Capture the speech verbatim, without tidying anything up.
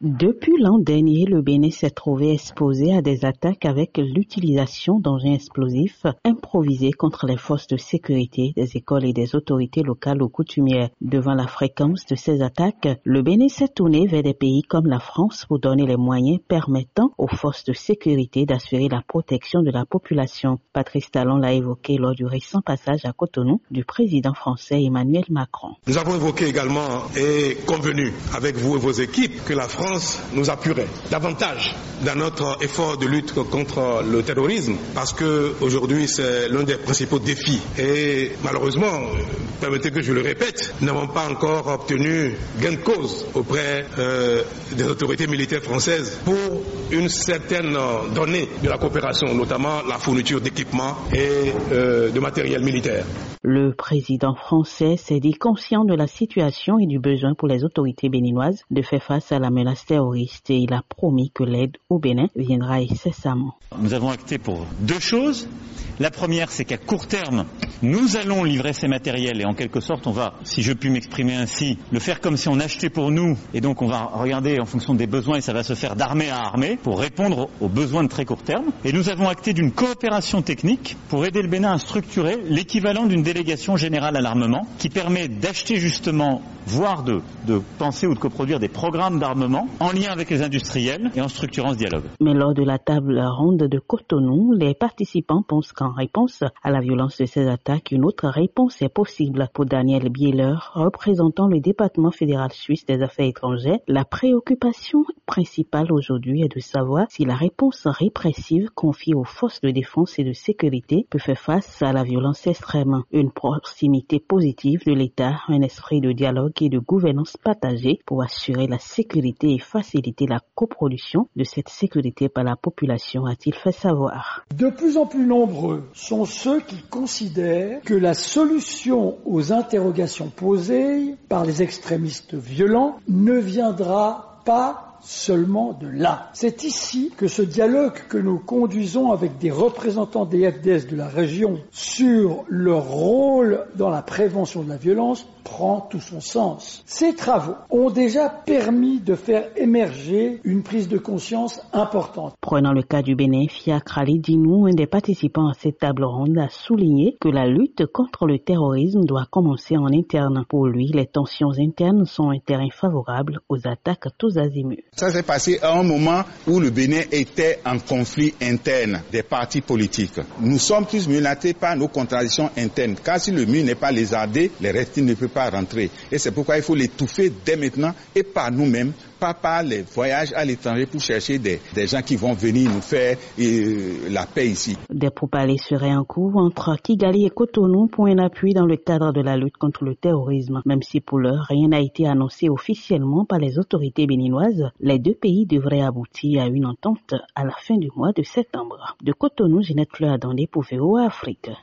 Depuis l'an dernier, le Bénin s'est trouvé exposé à des attaques avec l'utilisation d'engins explosifs improvisés contre les forces de sécurité des écoles et des autorités locales ou coutumières. Devant la fréquence de ces attaques, le Bénin s'est tourné vers des pays comme la France pour donner les moyens permettant aux forces de sécurité d'assurer la protection de la population. Patrice Talon l'a évoqué lors du récent passage à Cotonou du président français Emmanuel Macron. Nous avons évoqué également et convenu avec vous et vos équipes que la France nous appuierait davantage dans notre effort de lutte contre le terrorisme, parce que aujourd'hui c'est l'un des principaux défis. Et malheureusement, permettez que je le répète, nous n'avons pas encore obtenu gain de cause auprès euh, des autorités militaires françaises pour une certaine donnée de la coopération, notamment la fourniture d'équipements et euh, de matériel militaire. Le président français s'est dit conscient de la situation et du besoin pour les autorités béninoises de faire face à la menace terroriste et il a promis que l'aide au Bénin viendra incessamment. Nous avons acté pour deux choses. La première, c'est qu'à court terme, nous allons livrer ces matériels et en quelque sorte, on va, si je puis m'exprimer ainsi, le faire comme si on achetait pour nous et donc on va regarder en fonction des besoins et ça va se faire d'armée à armée pour répondre aux besoins de très court terme. Et nous avons acté d'une coopération technique pour aider le Bénin à structurer l'équivalent d'une délégation générale à l'armement qui permet d'acheter justement, voire de, de penser ou de coproduire des programmes d'armement en lien avec les industriels et en structurant ce dialogue. Mais lors de la table ronde de Cotonou, les participants pensent qu'en réponse à la violence de ces attaques, une autre réponse est possible. Pour Daniel Bieler, représentant le département fédéral suisse des affaires étrangères, la préoccupation principale aujourd'hui est de savoir si la réponse répressive confiée aux forces de défense et de sécurité peut faire face à la violence extrême. Une proximité positive de l'État, un esprit de dialogue et de gouvernance partagée pour assurer la sécurité et faciliter la coproduction de cette sécurité par la population, a-t-il fait savoir. De plus en plus nombreux sont ceux qui considèrent que la solution aux interrogations posées par les extrémistes violents ne viendra pas seulement de là. C'est ici que ce dialogue que nous conduisons avec des représentants des F D S de la région sur leur rôle dans la prévention de la violence prend tout son sens. Ces travaux ont déjà permis de faire émerger une prise de conscience importante. Prenant le cas du Bénin, Fiacre Ali Dinou, un des participants à cette table ronde, a souligné que la lutte contre le terrorisme doit commencer en interne. Pour lui, les tensions internes sont un terrain favorable aux attaques à tous azimuts. Ça s'est passé à un moment où le Bénin était en conflit interne des partis politiques. Nous sommes tous menacés par nos contradictions internes. Car si le mur n'est pas lézardé, les reptiles ne peuvent pas rentrer. Et c'est pourquoi il faut l'étouffer dès maintenant et par nous-mêmes, pas par les voyages à l'étranger pour chercher des, des gens qui vont venir nous faire euh, la paix ici. Des pourparlers seraient en cours entre Kigali et Cotonou pour un appui dans le cadre de la lutte contre le terrorisme. Même si pour l'heure, rien n'a été annoncé officiellement par les autorités béninoises, les deux pays devraient aboutir à une entente à la fin du mois de septembre. De Cotonou, Ginette Fleur-Adandé pour V O A Afrique.